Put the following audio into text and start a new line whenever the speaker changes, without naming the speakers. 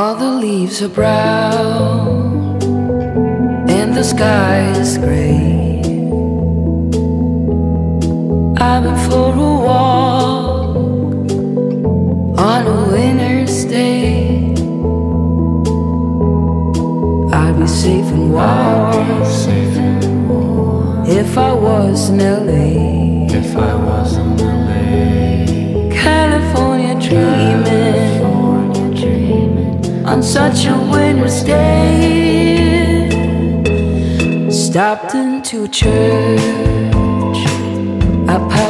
All the leaves are brown and the sky is gray. I've been for a walk on a winter's day. I'd be safe and warm if I was in LA.
If I was in LA,
California dreaming on such a winter's day. Stopped into church, I